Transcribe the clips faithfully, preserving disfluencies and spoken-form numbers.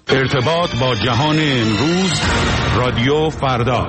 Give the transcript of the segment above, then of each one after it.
ارتباط با جهان امروز، رادیو فردا.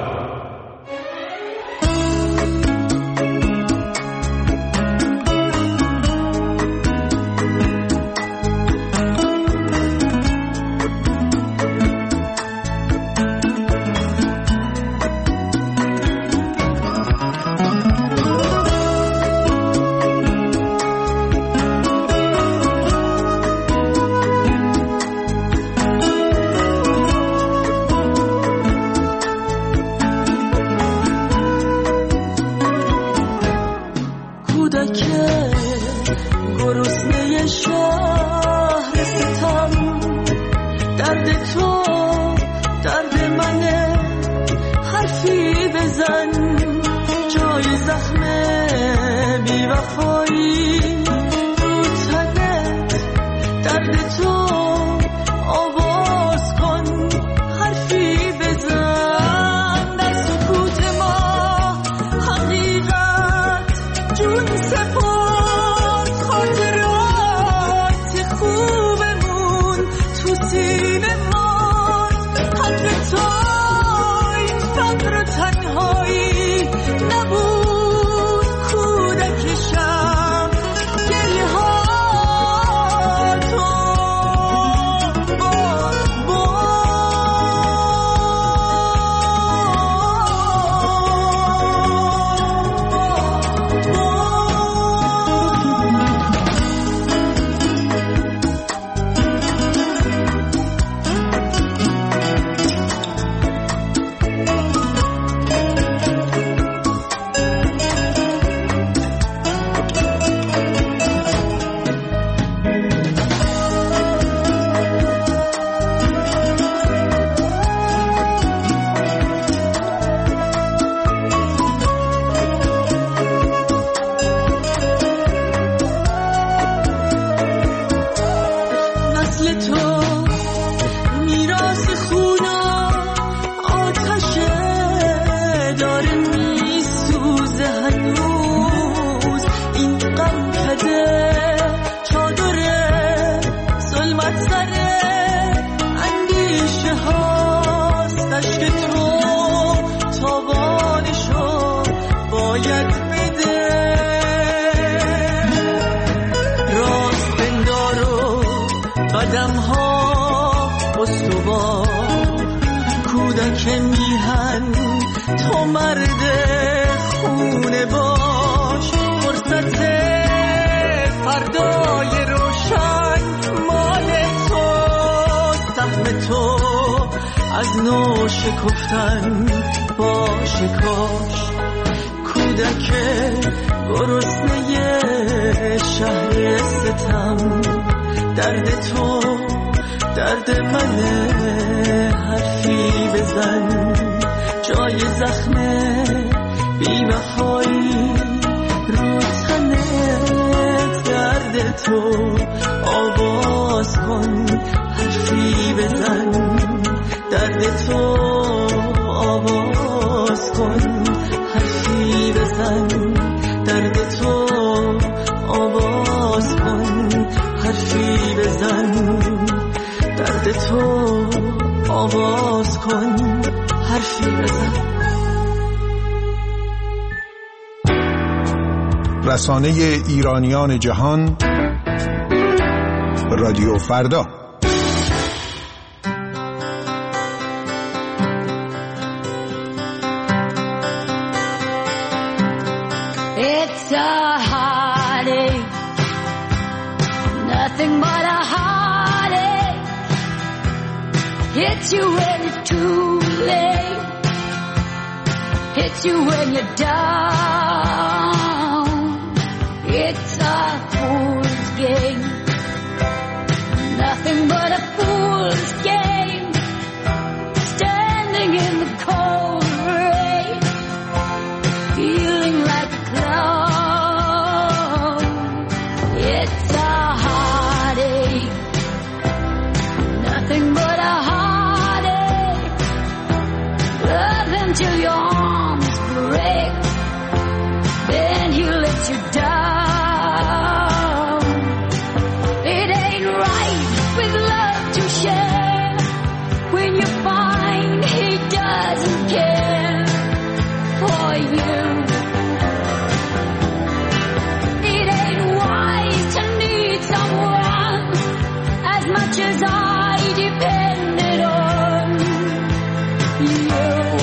شکفتن باشه کاش کودک گرسنه شهر ستم، درد تو درد منه، حرفی بزن جای زخم بی وفایی رو تنت، درد تو آواز کن حرفی بزن، درد تو آواز کن حرفی بزن، درد تو آواز کن حرفی بزن، درد تو آواز کن حرفی بزن. رسانه ایرانیان جهان، رادیو فردا. It's a heartache, nothing but a heartache. Hits you when it's too late, hits you when you're down. It's a fool's game, nothing but a fool's game. Standing in the cold rain, feeling like a clown. It's a heartache, nothing but a heartache. Love until your arms break, then he lets you down. It ain't right with love to share, much as I depended on you.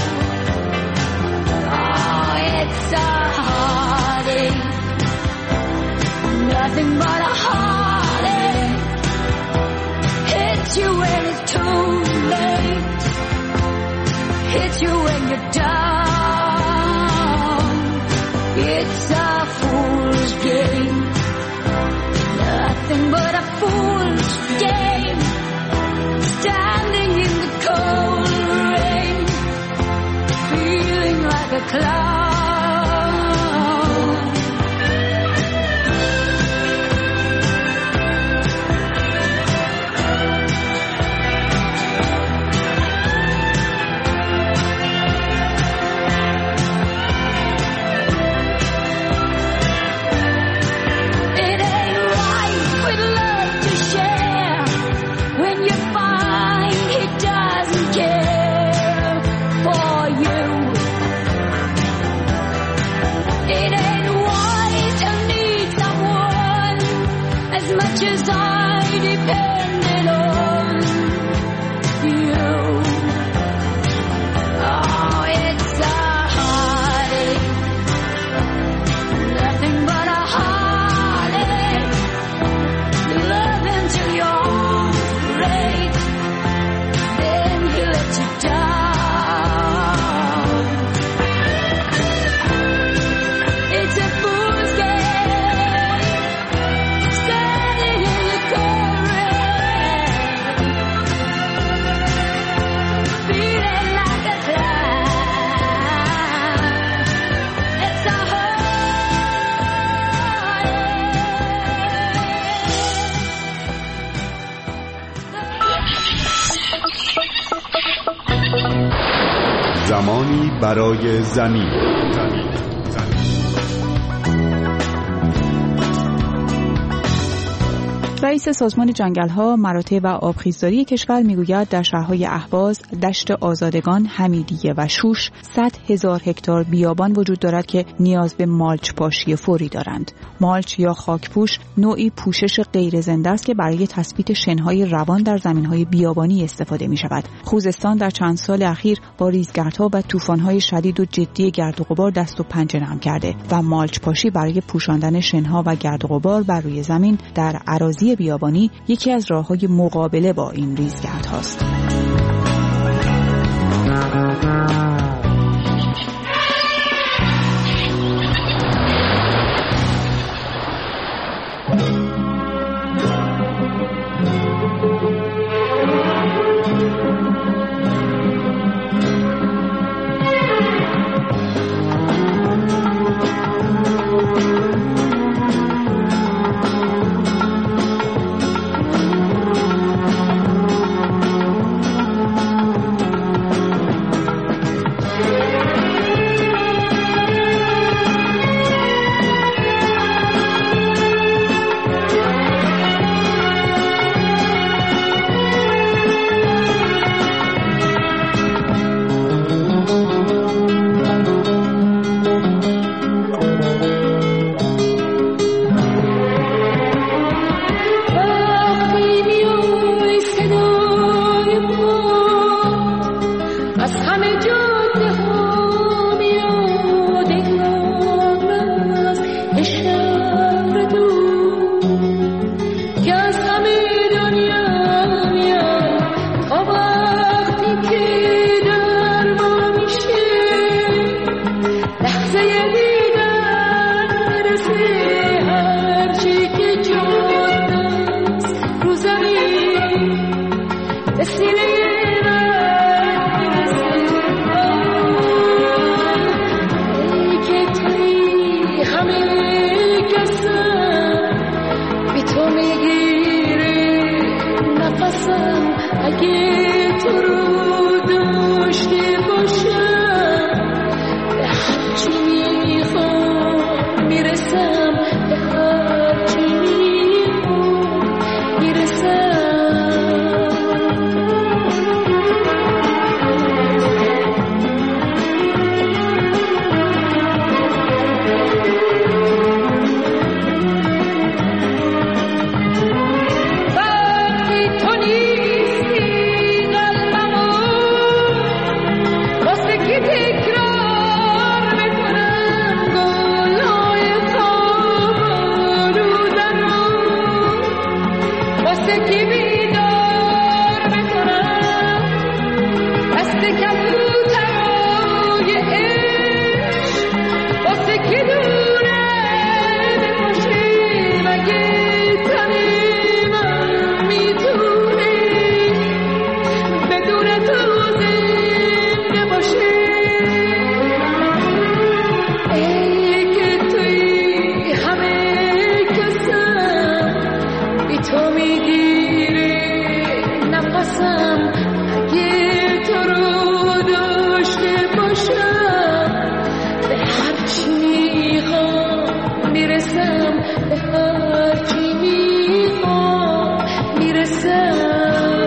Oh, it's a heartache, nothing but a heartache. Hits you when it's too late, hits you when you're down. It's a fool's game, nothing but a fool's game. Standing in the cold rain, feeling like a clown. As I depended on you. Oh, it's a heartache, nothing but a heartache. Love until you're great, then he lets you down. It's a fool's game, standing in the cold rain, feeling like a clown. It's a زمانی برای زمین. رئیس سازمان جنگل‌ها، مراتع و آبخیزداری کشور میگوید در شهرهای اهواز، دشت آزادگان، حمیدیه و شوش صد هزار هکتار بیابان وجود دارد که نیاز به مالچ پاشی فوری دارند. مالچ یا خاکپوش نوعی پوشش غیر زنده است که برای تثبیت شن‌های روان در زمین‌های بیابانی استفاده می‌شود. خوزستان در چند سال اخیر با ریزگردها و طوفان‌های شدید و جدی گرد و غبار دست و پنجه نرم کرده و مالچ پاشی برای پوشاندن شن‌ها و گرد و غبار بر روی زمین در اراضی بیابانی یکی از راه‌های مقابله با این ریزگردهاست. نفسم اگه تو رو داشته باشم به هر چی میخوام میرسم به هر چی میخوام میرسم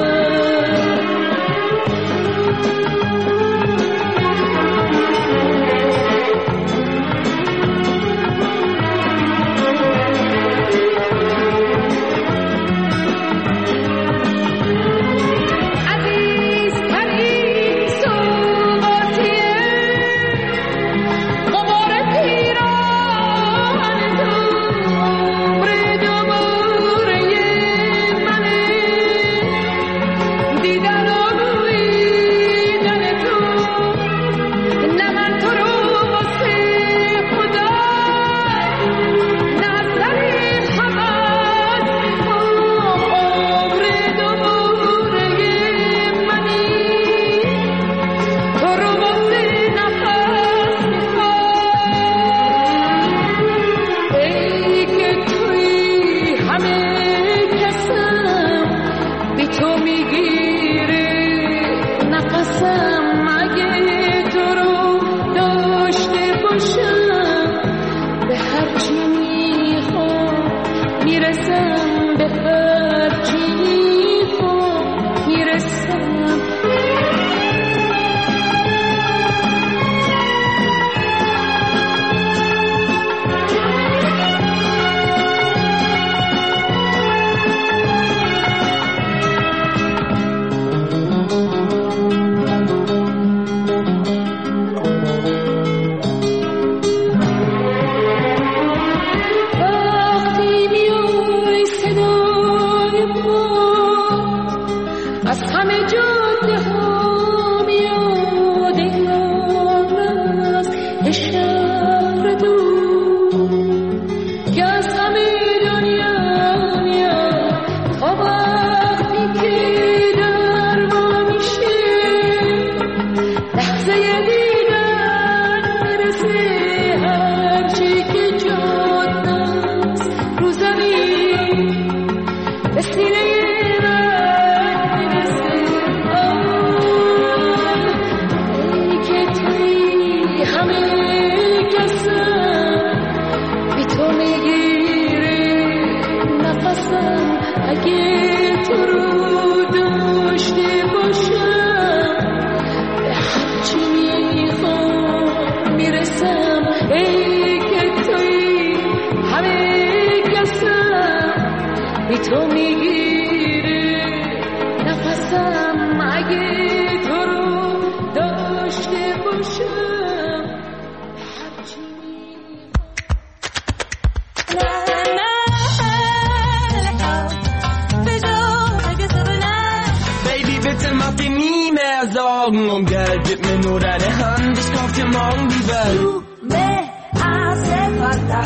Sorgen um Geld, gib mir nur deine Hand, ich kauf dir morgen die Welt. Du me hace falta,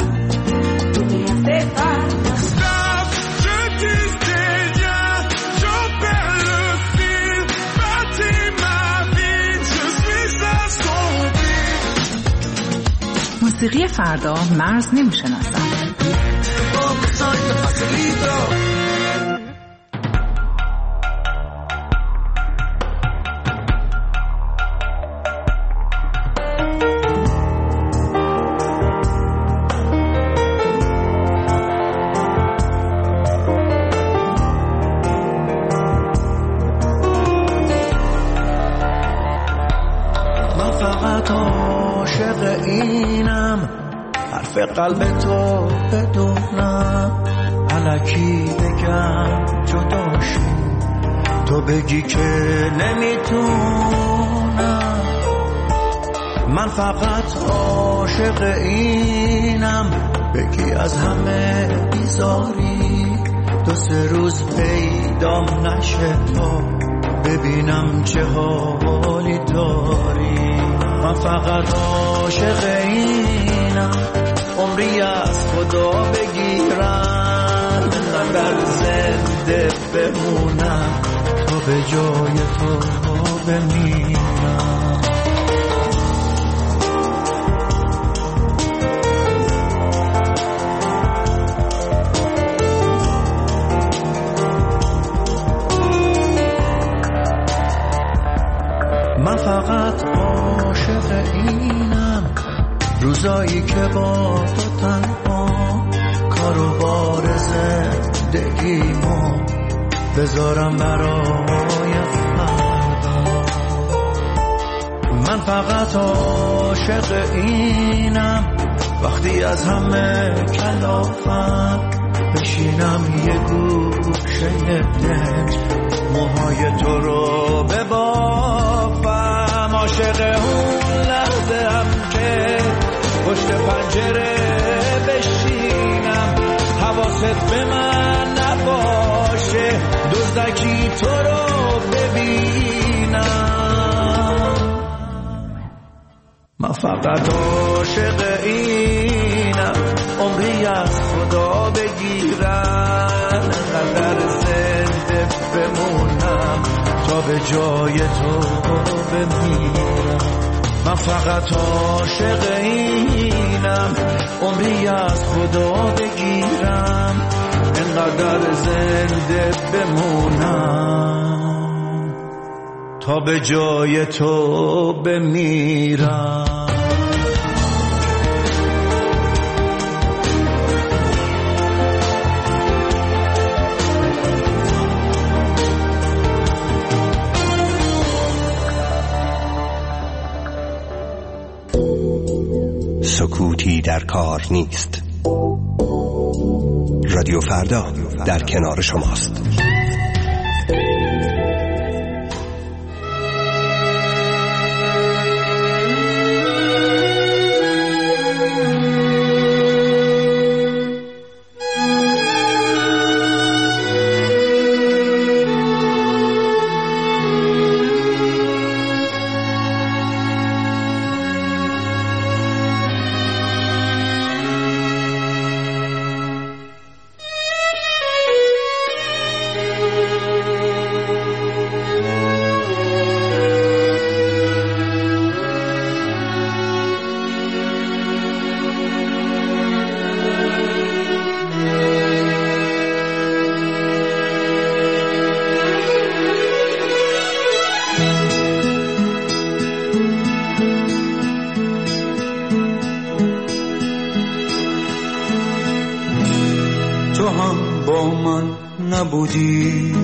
tú me hace falta. Stop, je disais bien, j'en perds le fil, bâtis ma vie, je suis assombri. موسیقی فردا مرز نمیشناسد. قلب تو بدونم الکی بگم جداشی تو بگی که نمیتونم من فقط عاشق اینم بگی از همه بیزاری دو سه روز پیدام نشه تا ببینم چه حالی داری من فقط عاشق اینم عمری از خدا بگیرم اگر زنده بمونم تا به جای تو بمیرم من فقط عاشق اینم، روزایی که با تو تنها کار و بار زندگیمو بذارم برای فردا. من فقط عاشق اینم، وقتی از همه کلافم بشینم یه گوشه دنج موهای تو رو ببافم. عاشق اون لحظه هم که پشت پنجره بشینم، حواست به من نباشه، دزدکی تو رو ببینم. من فقط عاشق اینم، عمری از خدا بگیرن، قدر زنده بمونم تا به جای تو بمیرم. من فقط عاشق اینم، عمری از خدا بگیرم، اینقدر زنده بمونم تا به جای تو بمیرم. سکوتی در کار نیست. رادیو فردا در کنار شماست. تو هم با من نبودی،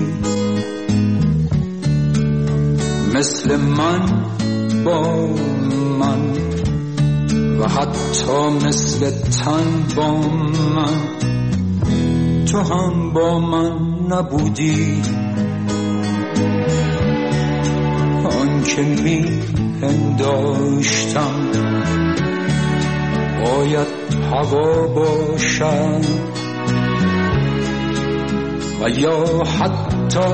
مثل من با من و حتی مثل تن با من. تو هم با من نبودی، آن که می پنداشتم باید هوا باشد و یا حتی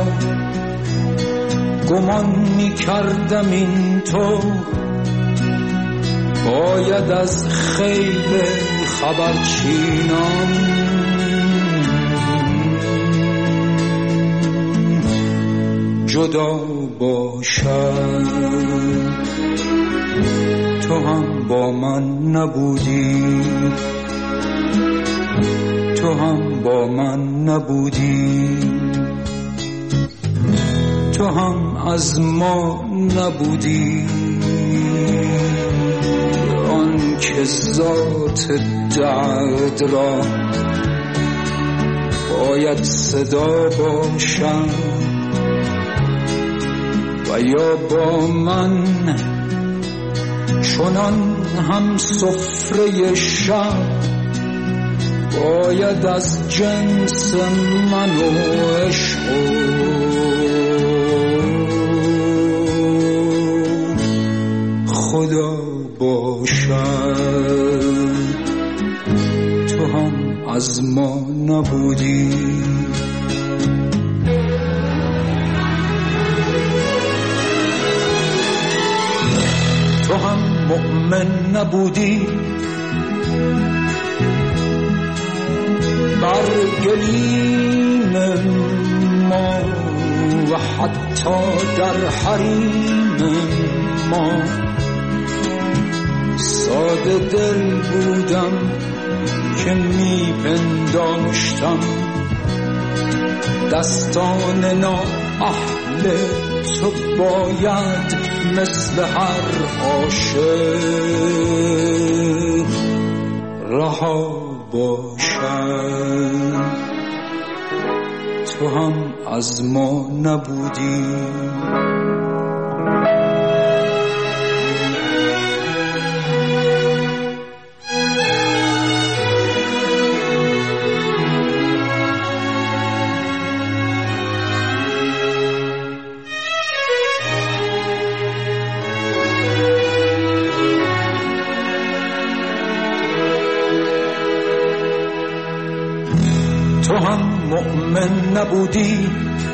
گمان می کردم این تو باید از خیل خبرچینان جدا باشد. تو هم با من نبودی، تو هم با من نبودی، تو هم از ما نبودی. آن که ذات درد را باید صدا باشد و یا با من چنان هم سفره شب باید از جنس من و عشق خدا باشد. تو هم از ما نبودی، تو هم مؤمن نبودی، بر گلیم ما و حتی در حریم ما. ساده دل بودم که می پنداشتم دستان اهل تو باید مثل هر عاشق رها باشد. تو هم از ما نبودی تو هم مؤمن نبودی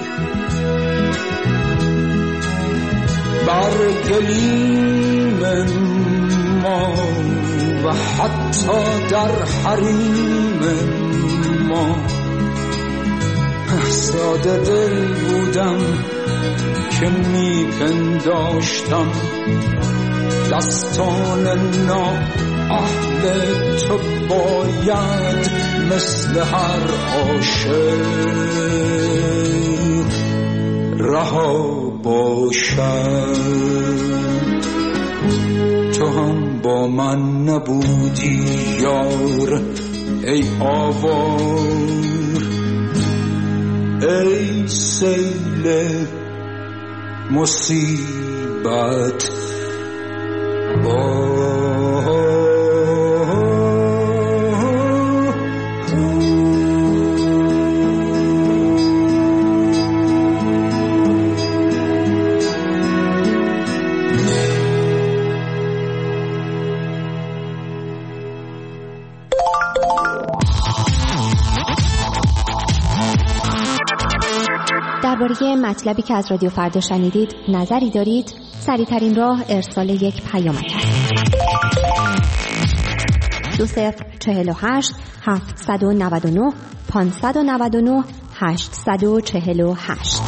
بر گلیم ما و حتی در حریم ما. ساده دل بودم که می پنداشتم دستان نا اهل تو باید مثل هر عاشق رها باشد. تو هم با من نبودی یار ای آوار، ای سیل مصیبت با درباره مطلبی که از رادیو فردا شنیدید نظری دارید؟ سریع‌ترین راه ارسال یک پیامک است. دو صفر چهل و هشت هفتصد و نود و نه پانصد و نود و نه هشتصد و چهل و هشت.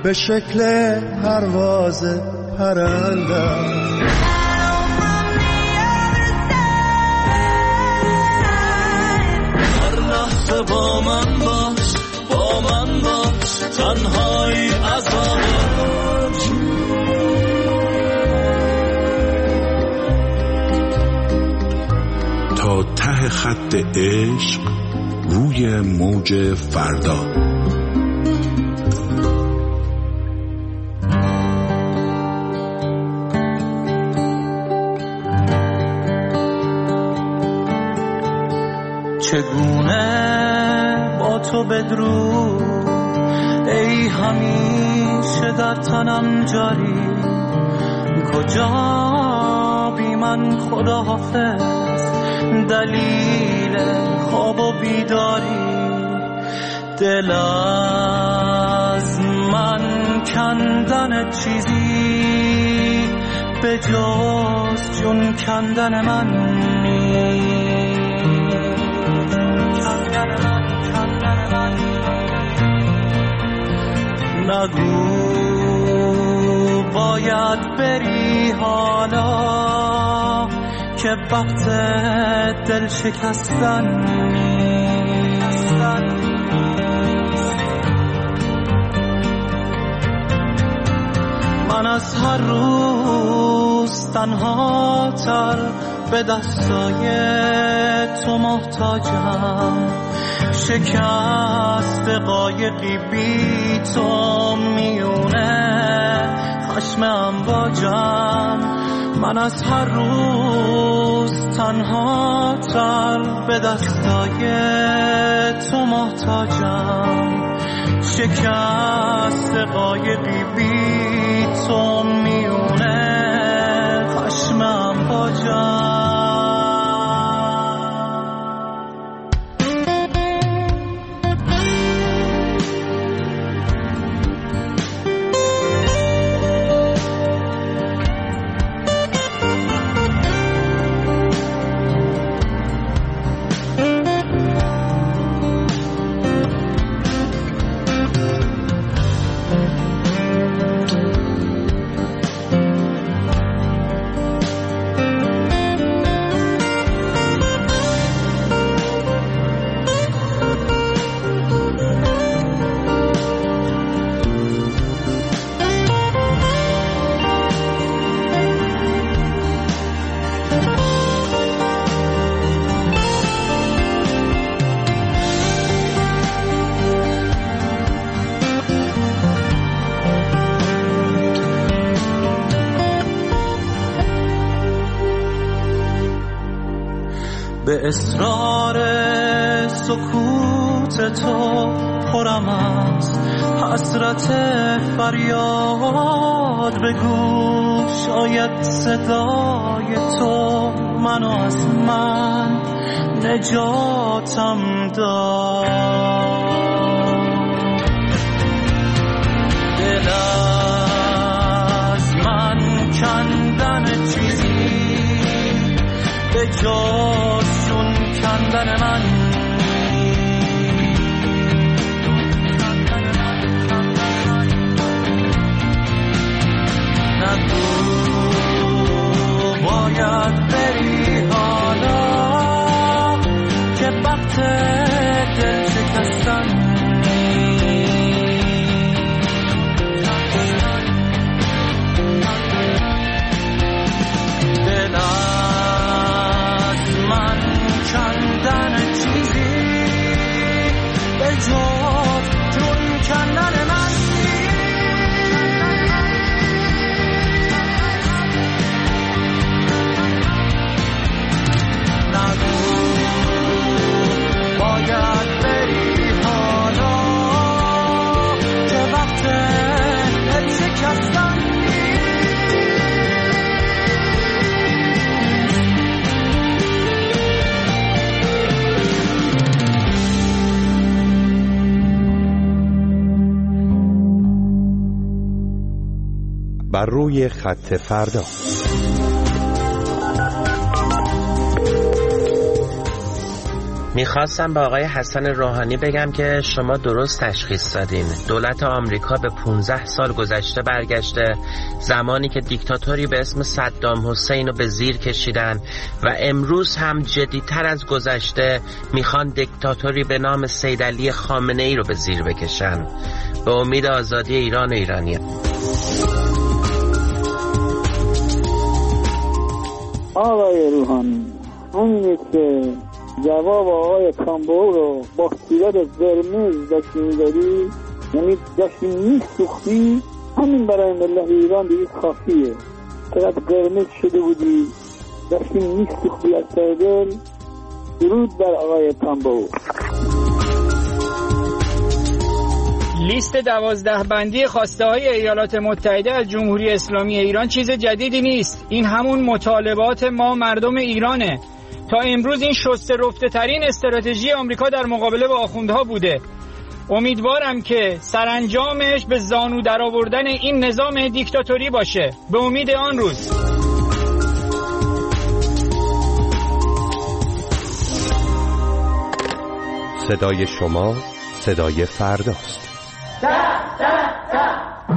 به شکل پرواز پرنده. با من باش، با من باش، تنهایی عذابم. تا ته خط عشق روی موج فردا. چگونه با تو بدرود ای همیشه در تنم جاری، کجا بی من خداحافظ دلیل خواب و بیداری. دل از من کندن چیزی به جز جون کندن من نیست. نگو باید بری حالا که وقت دل شکستن نیست. من از هر روز تنها تر به دستای تو محتاجم. شکست قایقی بی تو میونه خشم امواجم. من از هر روز تنها تر به دستای تو محتاجم. شکست قایقی بی تو میونه خشم امواجم. به اصرار سکوت تو پرم از حسرت فریاد. بگو شاید صدای تو منو از من نجاتم داد. دل از من کندن چیزی به جز جون کندن من. نگو باید بری حالا که وقت دل شکستن. دل از من کندن چیزی به جز جون کندن من. نگو باید بری حالا که وقت دل شکستن. بر روی خط فردا. میخواستم به آقای حسن روحانی بگم که شما درست تشخیص دادین. دولت آمریکا به پانزده سال گذشته برگشته، زمانی که دیکتاتوری به اسم صدام حسین رو به زیر کشیدن و امروز هم جدیتر از گذشته میخوان دیکتاتوری به نام سیدعلی خامنه ای رو به زیر بکشن، به امید آزادی ایران و ایرانیان. آقای روحانی، همینه که جواب آقای کامبو رو با صورت قرمز داشتی میدادی، یعنی داشتی میسوختی، همین برای ملت ایران دیگه کافیه. چقدر قرمز شده بودی، داشتی میسوختی از ته دل. درود بر آقای کامبو. لیست دوازده بندی خواسته های ایالات متحده از جمهوری اسلامی ایران چیز جدیدی نیست. این همون مطالبات ما مردم ایرانه. تا امروز این شسته رفته ترین استراتژی آمریکا در مقابله با آخوندها بوده. امیدوارم که سرانجامش به زانو در آوردن این نظام دیکتاتوری باشه. به امید آن روز. صدای شما صدای فرداست. دا دا دا.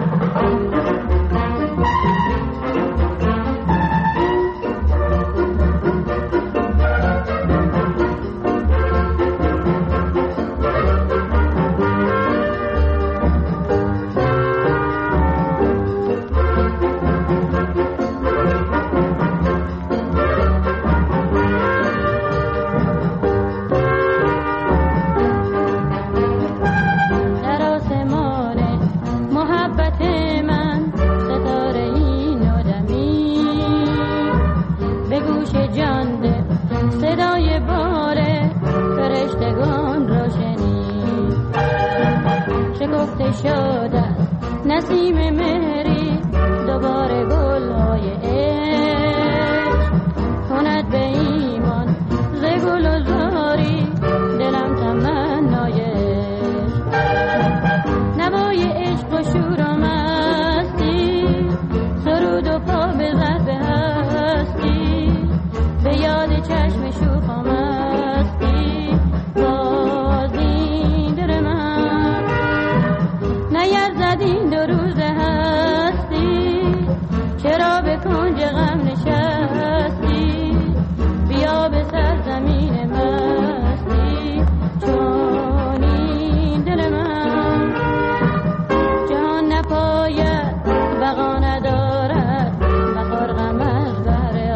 نسیم مهری دوباره گل‌های عشق کند به ایمان ز گل و زاری دلم تمنای عشق نوای عشق و شور و مستی سرود و پا بزد به هستی به یاد چشم شوخ و مستی باز این دل من نیرزد این دو روز هستی چرا به کنج غم نشستی بیا به سرزمین مستی چون این دل من جهان نپاید بقا ندارد مخور غم از بهر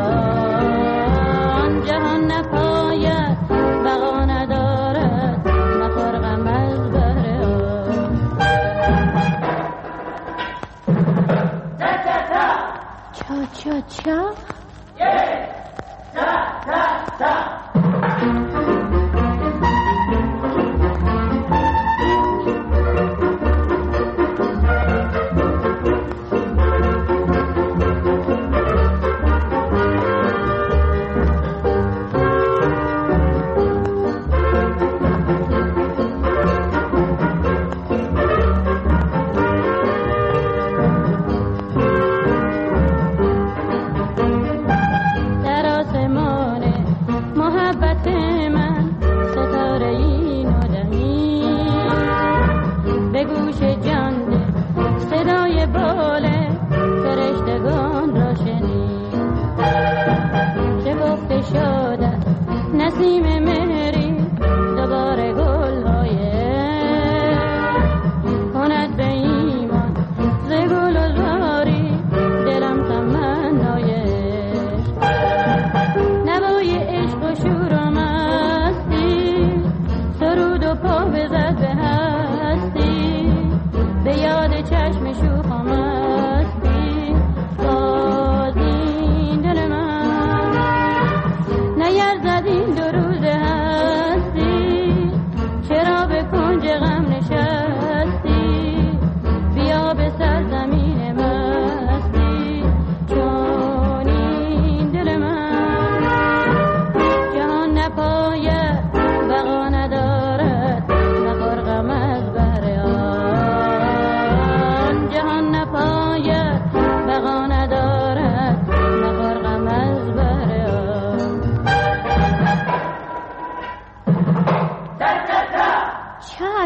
آن جهان نپاید بقا ندارد مخور غم از بهر آن چا چا چا تا تا تا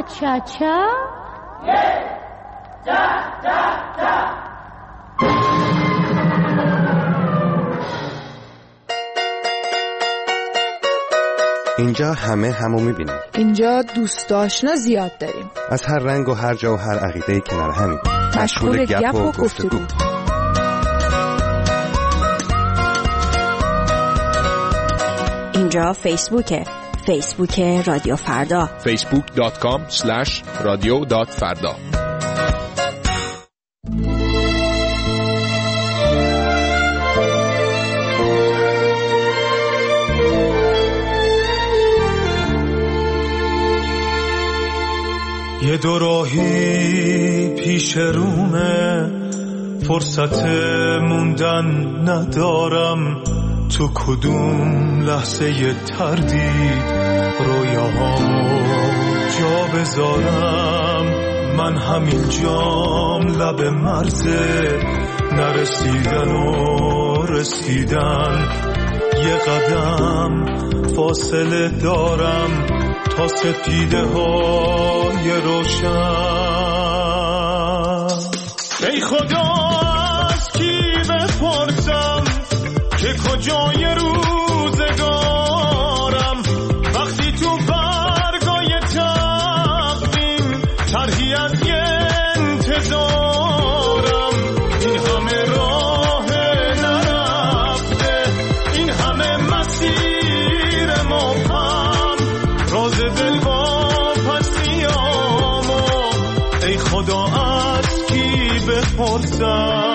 چا چا اینجا همه همو میبینیم. اینجا دوست آشنا زیاد داریم. از هر رنگ و هر جا و هر عقیده کنار همین. مشغول گپ و گفتگو. اینجا فیسبوکه. فیسبوک رادیو فردا. فیسبوک دات کام اسلش رادیو دات فردا. یه دو راهی پیش رومه، فرصت موندن ندارم، تو کدوم لحظه ی تردید رویاهامو جا بذارم. من همین جام لب مرزه، نرسیدن و رسیدن، یه قدم فاصله دارم تا سپیده های روشن. ای خدا از کی بپرسم که کجای روزگارم، وقتی تو برگای تقویم طرحی از یه انتظارم. این همه راه نرفته، این همه مسیر مبهم، راز دل واپسیامو ای خدا از کی بپرسم.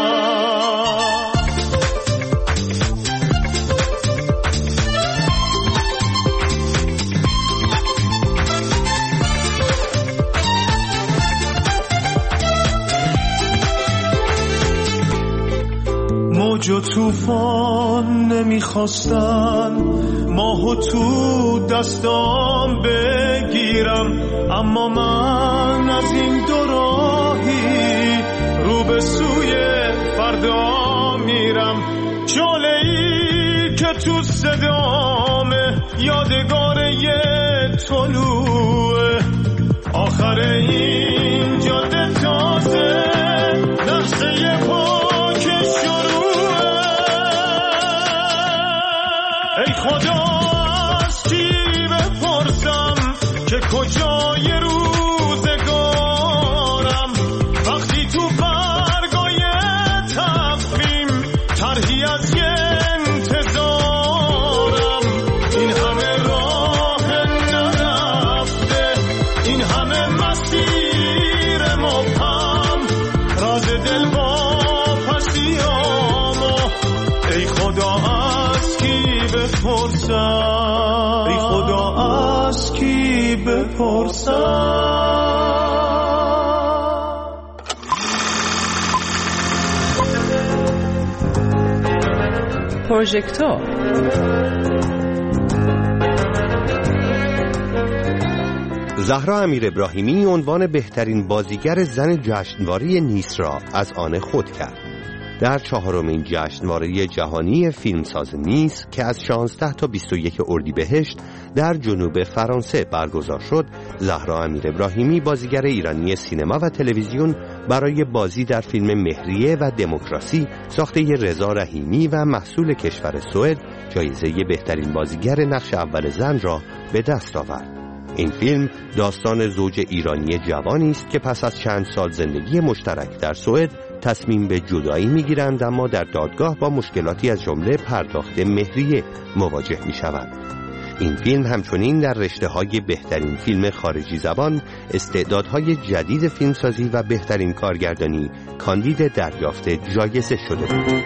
موج و طوفان نمیخواستن ماهو تو دستام بگیرم، اما من از این دو راهی رو به سوی فردا میرم. شعله‌ای که تو صدامه یادگار یه طلوعه، آخر این جاده تازه نقشه پاک شروعه. ای خدا از کی بپرسم که کجای روزگارم، وقتی تو برگای تقویم طرحی از یه انتظارم. این همه راه نرفته، این همه مسیر مبهم، راز دل واپسیامو ای خدا از کی بپرسم، ای خدا از کی بپرسم. پروژکتور زهرا امیر ابراهیمی عنوان بهترین بازیگر زن جشنواره نیس را از آن خود کرد. در چهارمین جشنواره جهانی فیلمساز نیس که از شانزده تا بیست و یک اردیبهشت در جنوب فرانسه برگزار شد، زهرا امیر ابراهیمی بازیگر ایرانی سینما و تلویزیون برای بازی در فیلم مهریه و دموکراسی ساخته رضا رحیمی و محصول کشور سوئد جایزه بهترین بازیگر نقش اول زن را به دست آورد. این فیلم داستان زوج ایرانی جوانی است که پس از چند سال زندگی مشترک در سوئد تصمیم به جدایی میگیرند، اما در دادگاه با مشکلاتی از جمله پرداخت مهریه مواجه میشوند. این فیلم همچنین در رشته‌های بهترین فیلم خارجی زبان، استعدادهای جدید فیلمسازی و بهترین کارگردانی کاندید دریافت جایزه شده بود.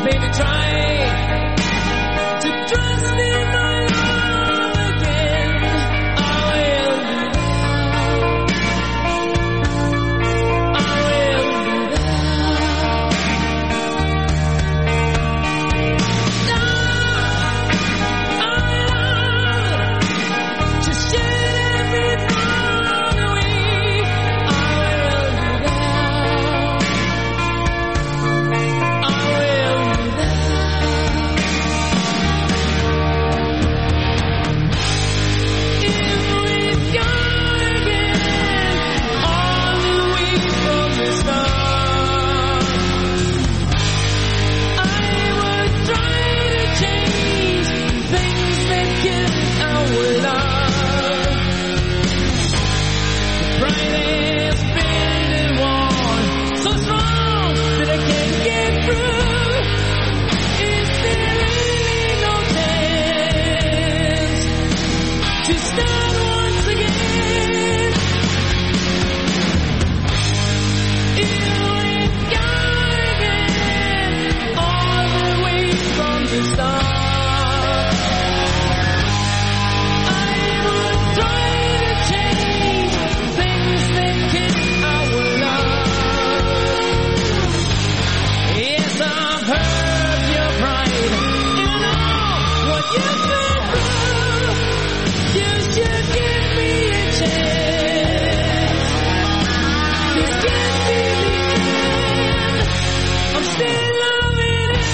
Baby, try to trust in my love again. I will do that. I will do that. Now I love to share everything away. I will do that. I will do that. If we've gone again all the way from the start, I would try to change things that kill our love. The pride has been worn so strong that I can't get through. Is there really no chance to start once again? If we've gone again all the way from the start, I would try to change things that kill our love. Yes, I've heard your pride. You know what you've been through. You should give me a chance. This can't be the end. I'm still loving you.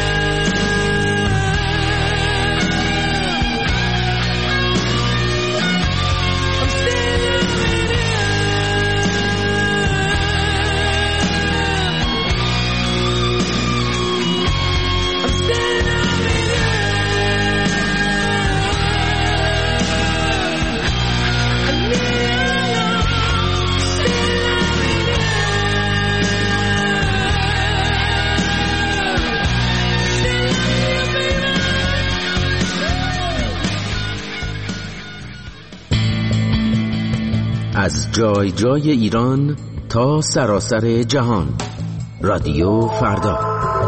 I'm still loving you. I'm still loving you. And me alone, still loving you. Still loving you, baby. از جای جای ایران تا سراسر جهان، رادیو فردا.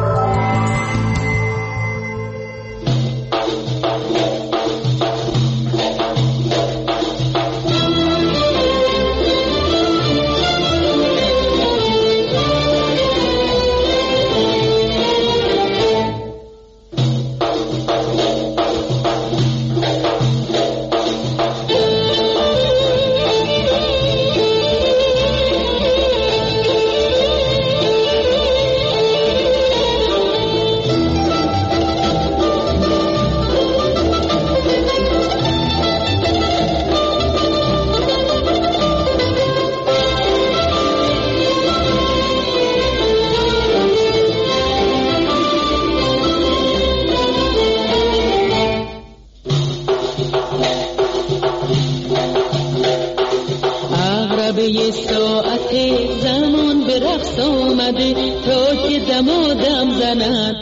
عقربه ساعت زمان به رقص آمده تا که دمادم زند.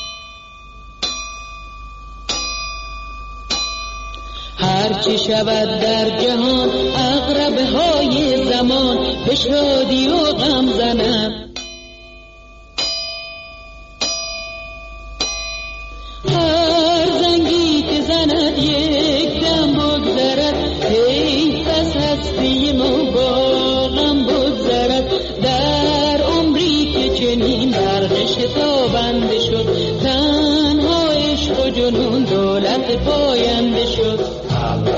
هرچی شود در جهان عقربه های زمان به شادی و غم زند. هر زنگی که زند یک دم بگذرد، حیف از هستی ما با غم بگذرد. در عمری که چنین برق شتابنده شد، تنها عشق و جنون دولت پاینده شد.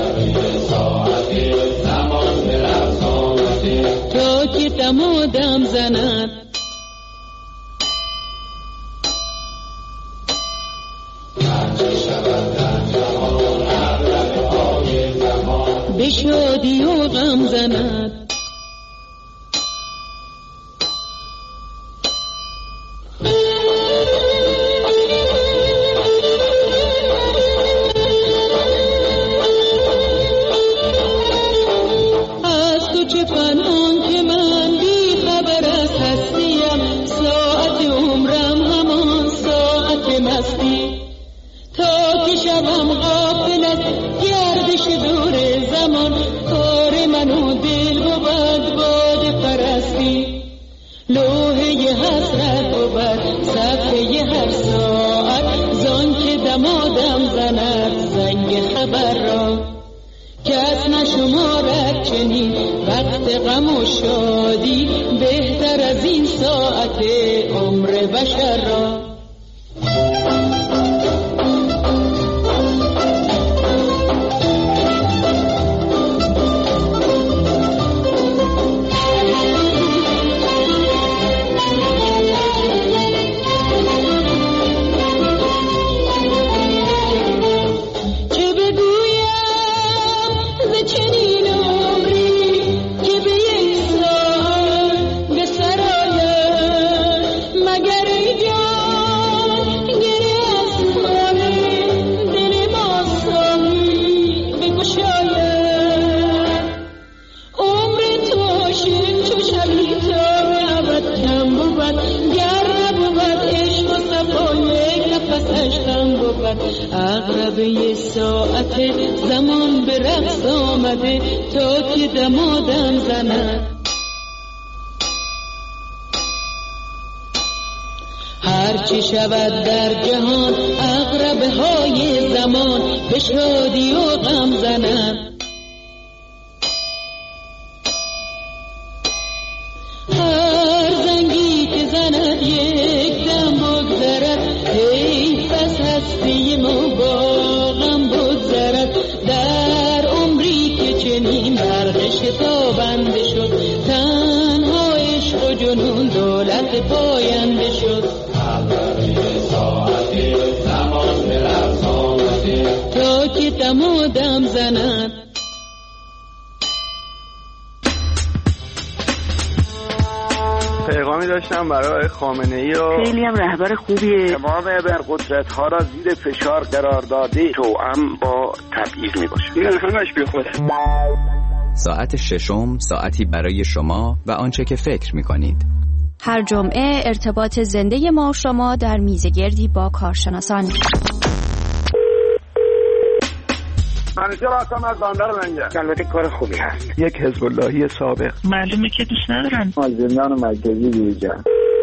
تا که دمادم زند، به شادی و غم زند. از تو چه پنهان که من بی خبر از هستیم، ساعت عمرم همان ساعت مستی. تا که شبم غافل از گردش دور زمان، کار من و دل دمادم زند زنگ خبر را، کس نشمارد چنین وقت غم و شادی، بهتر از این ساعت عمر بشر را. عقربه ساعت زمان به رقص آمده تا که دمادم زند. هرچی شود در جهان عقربه های زمان به شادی و غم زند. هر زنگی که زند یک دم بگذرد، حیف از هستی ما با غم بگذرد. در عمری که چنین برق شتابنده شد، تنها عشق و جنون دولت پاینده شد. عقربه ساعتی زمان به رقص آمده تا که دمادم زند. پیغامی داشتم برای خامنه‌ای و خیلی هم رهبر خوبیه. تمام ابرقدرت‌ها را زیر فشار قرار داده، توأم با تبعیض میباشه. این همش بی خوده. ساعت ششم ساعتی برای شما و آنچه که فکر میکنید. هر جمعه ارتباط زنده ما و شما در میزگردی با کارشناسان. منیجر هستم از بندر منجر. البته کار خوبی هست. یک حزب اللهی سابق. معلومه که دوست ندارن. از زندان مرکزی بیرون.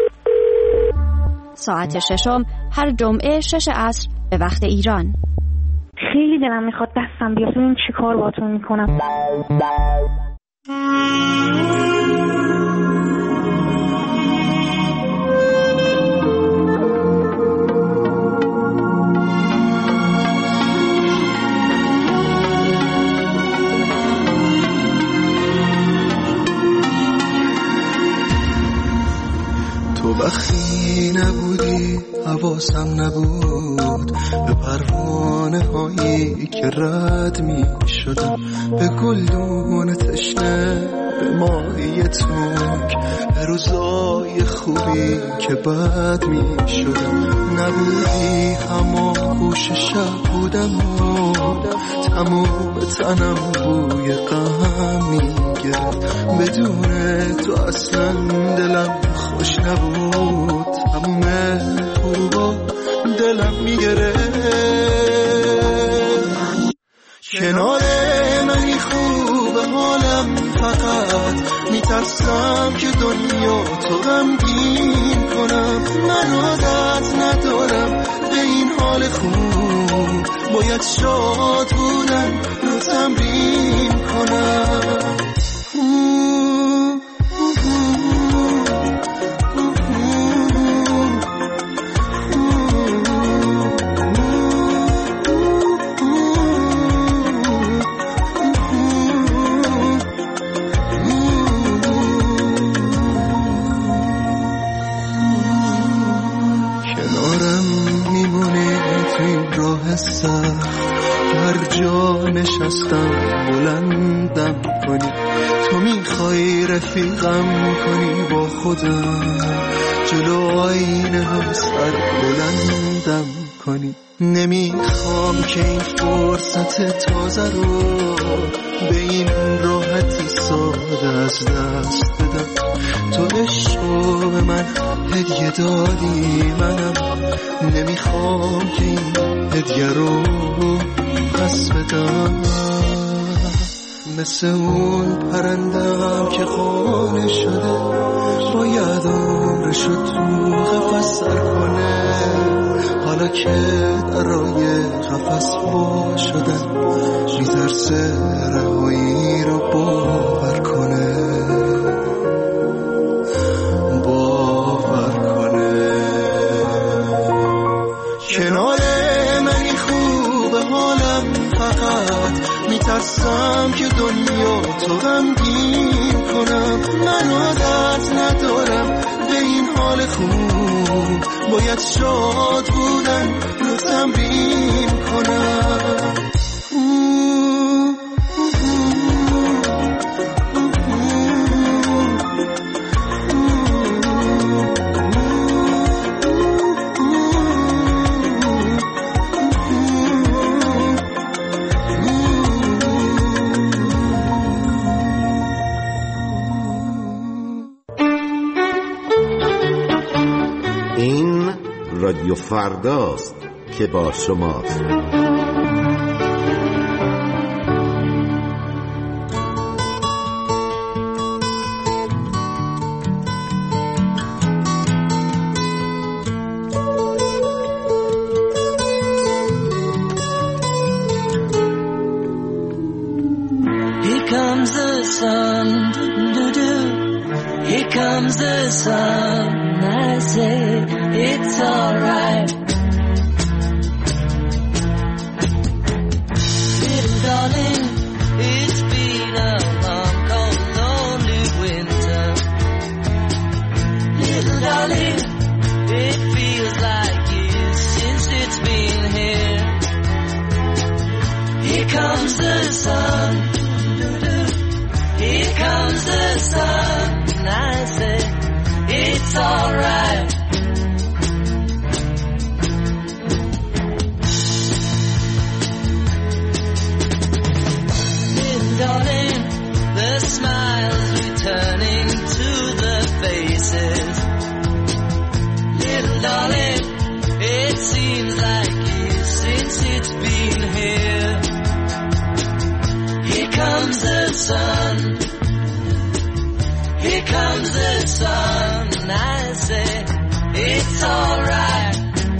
ساعت ششم هر جمعه شش عصر به وقت ایران. خیلی دلم میخواد دستم بیاد ببینم چی کار باتون میکنم. تو وقتی نبودی حواسم نبود به پروانه هایی که رد می شدم، به گلدون تشنه، به ماهی تنک، به روزای خوبی که بد می شدم. نبودی هما گوش شب بودم و تمام تنم بوی غم می گرفت. بدون تو اصلا دلم خوش نبود، تموم غروبا دلم میگرفت. کنار منی خوب حالم، فقط میترسم که دنیا تو غمگین کنم. من عادت ندارم به این حال خوب، باید شاد بودن رو تمرین کنم. هر جا نشستم بلندم کنی، تو میخوای رفیقم کنی با خودم، جلو آینه ها سر بلندم کنی. نمیخوام که این فرصت تازه رو به این راحتی ساده از دست بدم. تو عشقو به من هدیه دادی، منم نمیخوام که این هدیه رو پس بدم. مثل اون پرندم که خانه شده، باید عمرشو تو قفس سر کنه. حالا که درای قفس وا شدن میترسه رهایی رو باور کنه باور کنه کنار منی خوب حالم فقط میترسم که دنیا تو غمگین کنم من عادت ندارم به این حال خوب باید شاد بودن رو تمرین کنم رادیو فرداست که با شماست. Here comes the sun, doo-doo. Here comes the sun, I say it's alright. Little darling, it's been a long, cold, lonely winter. Little darling, it feels like years since it's been here. Here comes the sun, doo-doo. Here comes the sun, and I say it's alright. Darling, the smiles returning to the faces. Little darling, it seems like years since it's been here. Here comes the sun. Here comes the sun, and I say it's alright.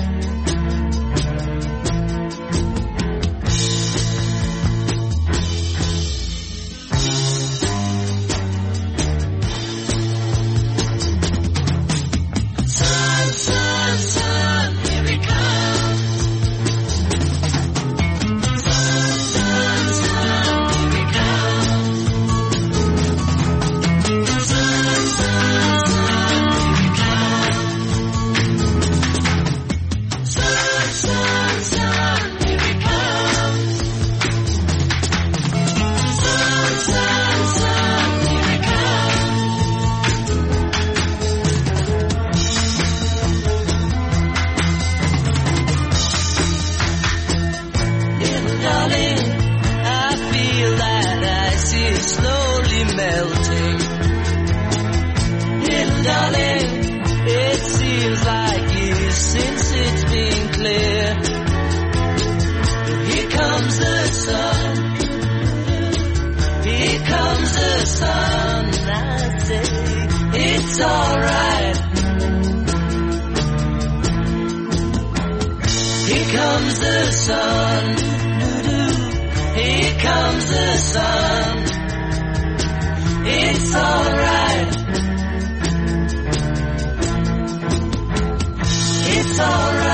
It's alright. Here comes the sun. Here comes the sun. It's alright. It's alright.